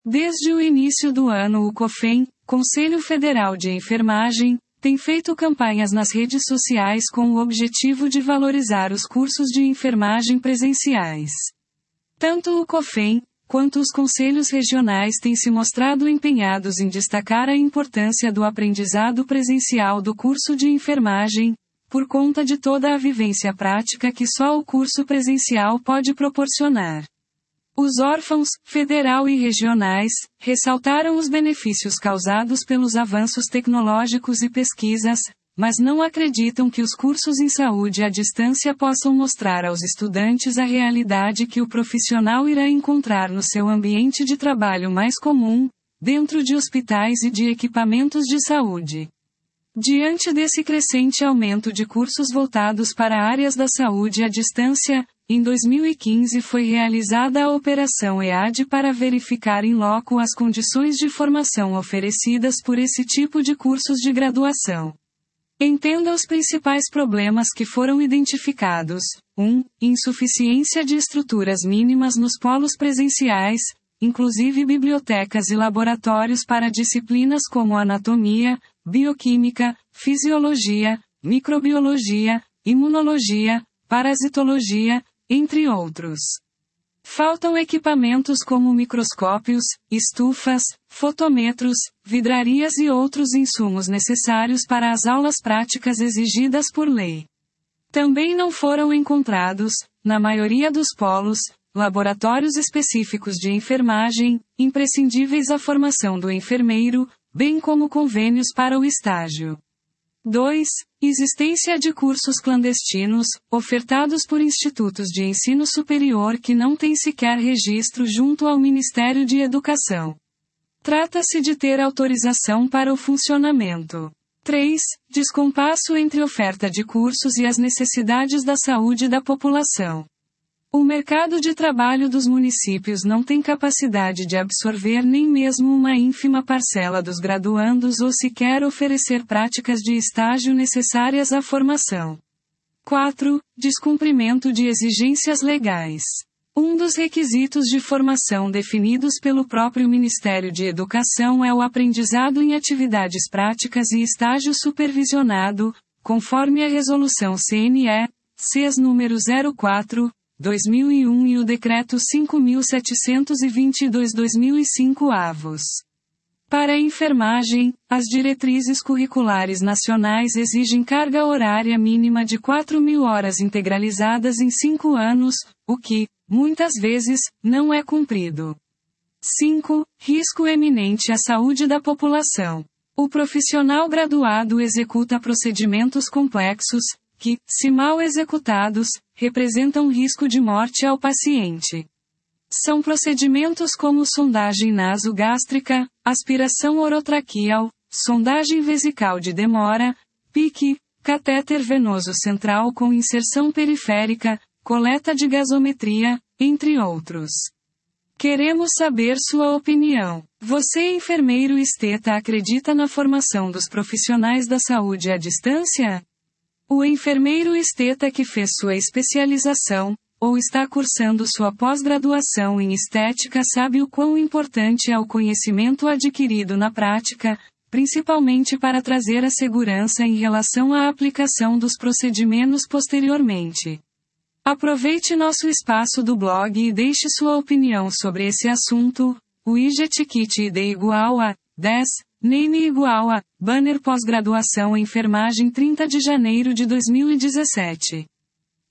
Desde o início do ano, o COFEN, Conselho Federal de Enfermagem, tem feito campanhas nas redes sociais com o objetivo de valorizar os cursos de enfermagem presenciais. Tanto o COFEN, quanto os conselhos regionais têm se mostrado empenhados em destacar a importância do aprendizado presencial do curso de enfermagem, por conta de toda a vivência prática que só o curso presencial pode proporcionar. Os órfãos, federal e regionais, ressaltaram os benefícios causados pelos avanços tecnológicos e pesquisas, mas não acreditam que os cursos em saúde à distância possam mostrar aos estudantes a realidade que o profissional irá encontrar no seu ambiente de trabalho mais comum, dentro de hospitais e de equipamentos de saúde. Diante desse crescente aumento de cursos voltados para áreas da saúde à distância, em 2015 foi realizada a Operação EAD para verificar in loco as condições de formação oferecidas por esse tipo de cursos de graduação. Entenda os principais problemas que foram identificados. 1. Insuficiência de estruturas mínimas nos polos presenciais, inclusive bibliotecas e laboratórios para disciplinas como anatomia, bioquímica, fisiologia, microbiologia, imunologia, parasitologia, entre outros. Faltam equipamentos como microscópios, estufas, fotômetros, vidrarias e outros insumos necessários para as aulas práticas exigidas por lei. Também não foram encontrados, na maioria dos polos, laboratórios específicos de enfermagem, imprescindíveis à formação do enfermeiro, bem como convênios para o estágio. 2. Existência de cursos clandestinos, ofertados por institutos de ensino superior que não têm sequer registro junto ao Ministério de Educação. Trata-se de ter autorização para o funcionamento. 3. Descompasso entre oferta de cursos e as necessidades da saúde da população. O mercado de trabalho dos municípios não tem capacidade de absorver nem mesmo uma ínfima parcela dos graduandos ou sequer oferecer práticas de estágio necessárias à formação. 4. Descumprimento de exigências legais. Um dos requisitos de formação definidos pelo próprio Ministério de Educação é o aprendizado em atividades práticas e estágio supervisionado, conforme a Resolução CNE, CES número 04/2001 e o Decreto 5.722/2005 avos. Para a enfermagem, as diretrizes curriculares nacionais exigem carga horária mínima de 4.000 horas integralizadas em 5 anos, o que, muitas vezes, não é cumprido. 5. Risco eminente à saúde da população. O profissional graduado executa procedimentos complexos, que, se mal executados, representam risco de morte ao paciente. São procedimentos como sondagem nasogástrica, aspiração orotraqueal, sondagem vesical de demora, PIC, catéter venoso central com inserção periférica, coleta de gasometria, entre outros. Queremos saber sua opinião. Você, enfermeiro esteta, acredita na formação dos profissionais da saúde à distância? O enfermeiro esteta que fez sua especialização, ou está cursando sua pós-graduação em estética sabe o quão importante é o conhecimento adquirido na prática, principalmente para trazer a segurança em relação à aplicação dos procedimentos posteriormente. Aproveite nosso espaço do blog e deixe sua opinião sobre esse assunto. Widget Kit ID igual a 10, Name igual a Banner pós-graduação em enfermagem 30 de janeiro de 2017.